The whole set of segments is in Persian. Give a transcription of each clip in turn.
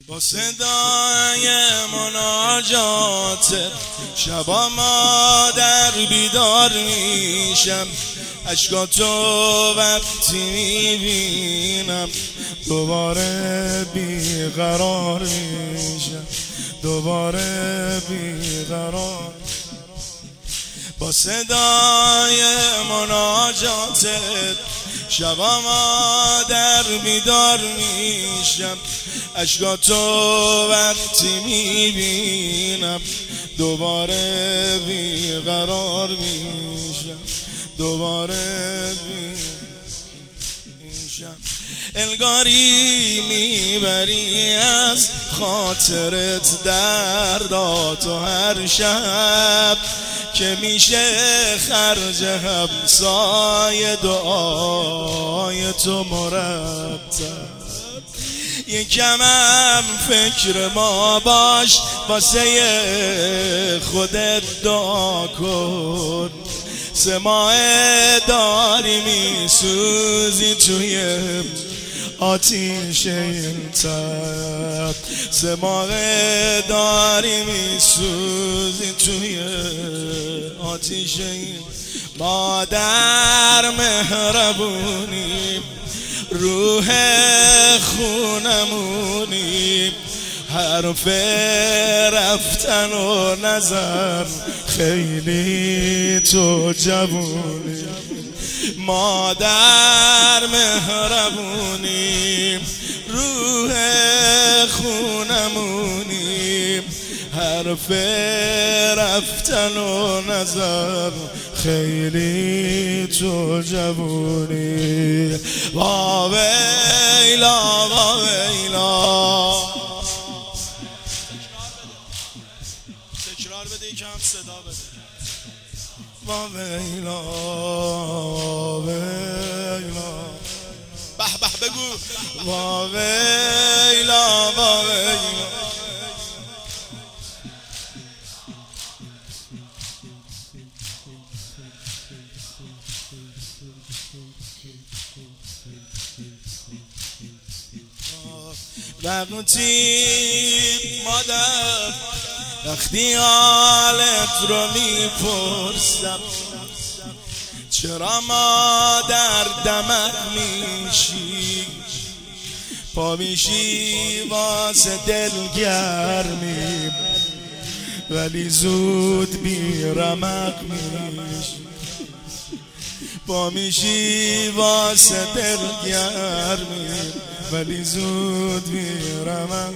با صدای مناجاتت شبا مادر بیدار میشم، اشکاتو وقتی میبینم دوباره بیقرار میشم، دوباره بیقرار. با صدای مناجاتت شبا مادر بیدار میشم، اشکاتو وقتی میبینم دوباره بیقرار میشم، دوباره میشم. انگاری میبری از خاطرت درداتو هر شب که میشه خرج همسای دعای تو مرتب. یکمم فکر ما باش، واسه خودت دعا کن. 3 ماه داری میسوزی توی آتیش این تب، 3 ماه داری میسوزی توی آتیش این. مادر مهربونی، روح خونمونی، حرف رفتن و نظر خیلی تو جوونی. مادر مهربونی، روح خونمونی، حرف رفتن و نظر خیلی تو جوونی. واویلا واویلا، تکرار بده، یکم صدا بده. واویلا واویلا، به به بگو. واویلا واویلا، وقتی مادر وقتی حالت رو میپرسم، چرا مادر دمت میشی، پا میشی واسه دلگرمی ولی زود بیرمق میشی، پا میشی واسه دلگرمی ولی زود بیرمق.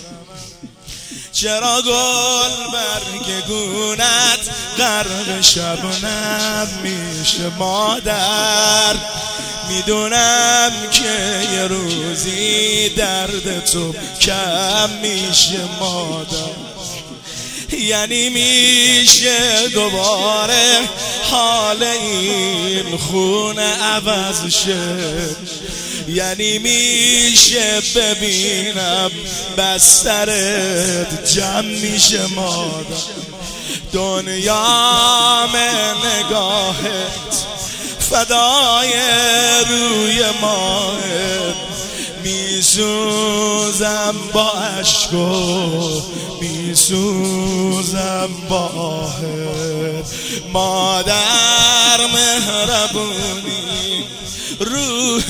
چرا گل برگ گونت غرق شبنم میشه مادر، میدونم که یه روزی درد تو کم میشه مادر. یعنی میشه دوباره حال این خونه عوض شه، یعنی میشه ببینم بسترت جمع میشه مادر. دنیام نگاهت فدای روی ماهت، میسوزم با عشق و میسوزم با آهت. مادر مهربونی، روح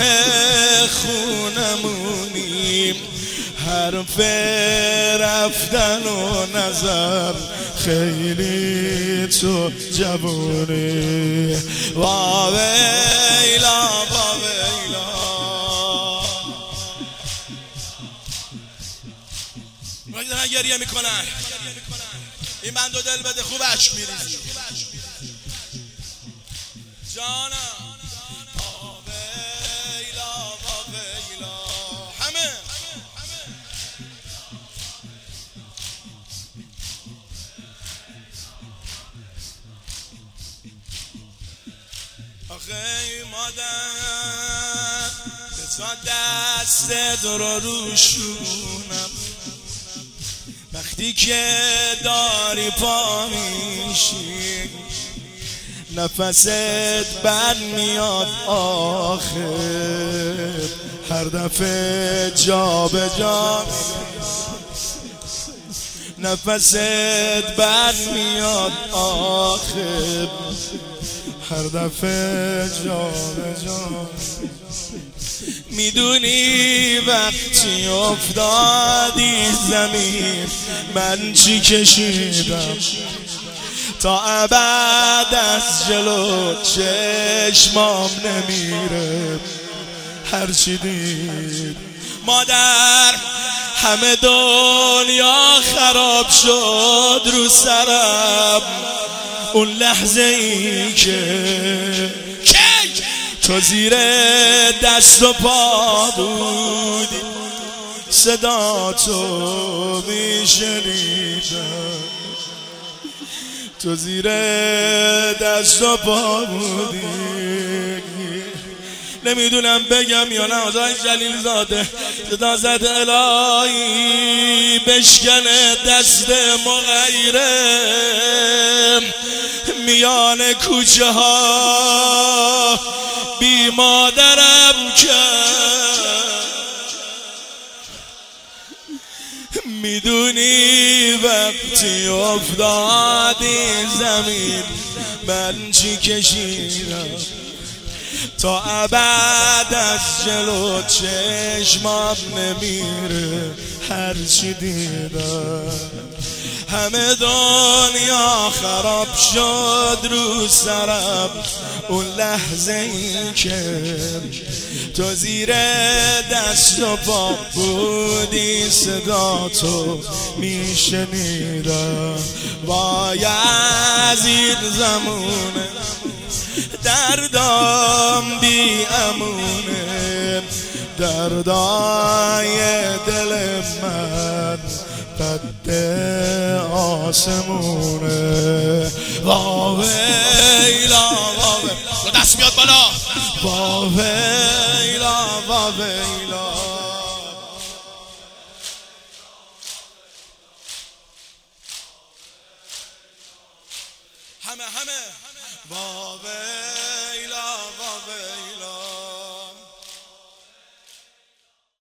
خونمونی، حرف رفتن و نظر خیلی تو جوونی. واویلا واویلا، اونا دارن گریه میکنن، این بندو دل بده خوب اشک میریزی جانم. آخه مادر تا دستت رو روشونم، وقتی که داری پا میشی نفست بد میاد آخه، هر دفعه جا به جا نفست بر میاد آخه هر دفعه جا به جا. میدونی وقتی افتادی زمین من چی کشیدم تا ابد از جلو چشمام نمیره هرچی دید. مادر همه دنیا خراب شد رو سرم اون لحظه ای که تو زیر دست و پا بودی صدا تو میشنیدم تو زیر دست و پا بودی. نمیدونم بگم یا نه آزای جلیل زاده صدا زد الهی بشکنه دست مغیره میان کوچه ها بی مادرم کرد. میدونی وقتی افتادی زمین من چی کشیدم تا ابد از جلو چشمام نمیره هرچی دیدم. همه دنیا خراب شد رو سرم اون لحظه ای که تو زیر دست و پا بودی صدا تو میشنیدم. وای از این زمونه دردام بی امونه دردای دل من قد آسمونه. واویلا واویلا دست بیاد بالا واویلا واویلا. همه واویلا